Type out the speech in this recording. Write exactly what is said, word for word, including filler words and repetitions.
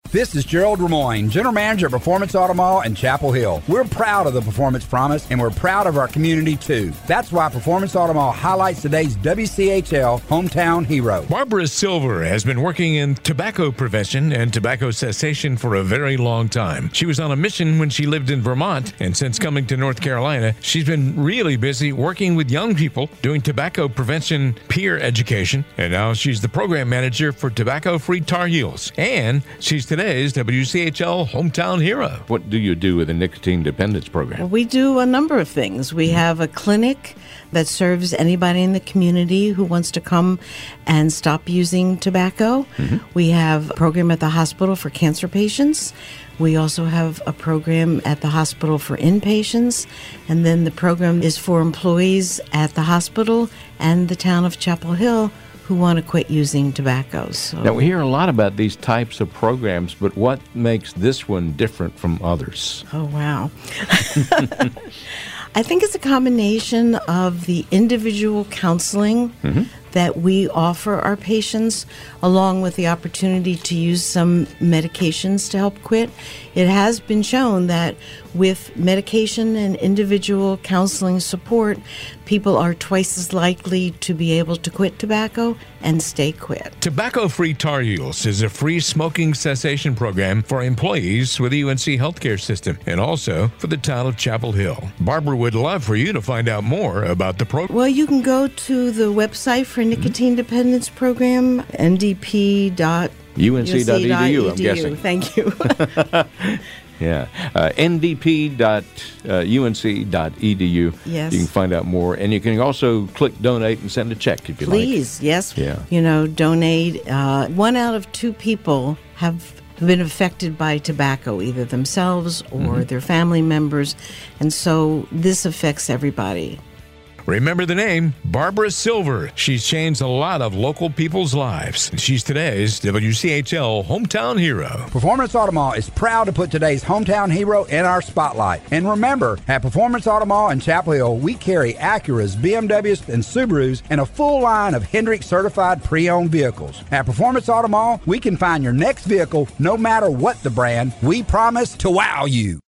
This is Gerald Ramoyne, General Manager at Performance Auto Mall in Chapel Hill. We're proud of the Performance Promise, and we're proud of our community, too. That's why Performance Auto Mall highlights today's W C H L Hometown Hero. Barbara Silver has been working in tobacco prevention and tobacco cessation for a very long time. She was on a mission when she lived in Vermont, and since coming to North Carolina, she's been really busy working with young people, doing tobacco prevention peer education, and now she's the program manager for Tobacco-Free Tar Heels. And she's today's W C H L Hometown Hero. What do you do with the nicotine dependence program? Well, we do a number of things. We have a clinic that serves anybody in the community who wants to come and stop using tobacco. Mm-hmm. We have a program at the hospital for cancer patients. We also have a program at the hospital for inpatients, and then the program is for employees at the hospital and the town of Chapel Hill who want to quit using tobacco. So. Now, we hear a lot about these types of programs, but what makes this one different from others? Oh, wow. I think it's a combination of the individual counseling mm-hmm. that we offer our patients, along with the opportunity to use some medications to help quit. It has been shown that with medication and individual counseling support, people are twice as likely to be able to quit tobacco and stay quit. Tobacco-Free Tar Heels is a free smoking cessation program for employees with the U N C healthcare system and also for the town of Chapel Hill. Barbara would love for you to find out more about the program. Well, you can go to the website for Nicotine Dependence Program, N D P dot U N C dot E D U, I'm guessing. Thank you. Yeah, uh, N D P dot U N C dot E D U. Yes. You can find out more. And you can also click donate and send a check if you like. Please, yes. Yeah. You know, donate. Uh, one out of two people have been affected by tobacco, either themselves or mm-hmm. their family members. And so this affects everybody. Remember the name, Barbara Silver. She's changed a lot of local people's lives. She's today's W C H L Hometown Hero. Performance Auto Mall is proud to put today's Hometown Hero in our spotlight. And remember, at Performance Auto Mall in Chapel Hill, we carry Acuras, B M Ws, and Subarus, and a full line of Hendrick certified pre-owned vehicles. At Performance Auto Mall, we can find your next vehicle no matter what the brand. We promise to wow you.